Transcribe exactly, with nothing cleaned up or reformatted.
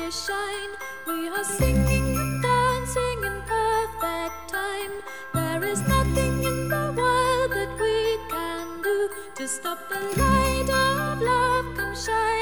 to shine. We are singing and dancing in perfect time. There is nothing in the world that we can do to stop the light of love come shine.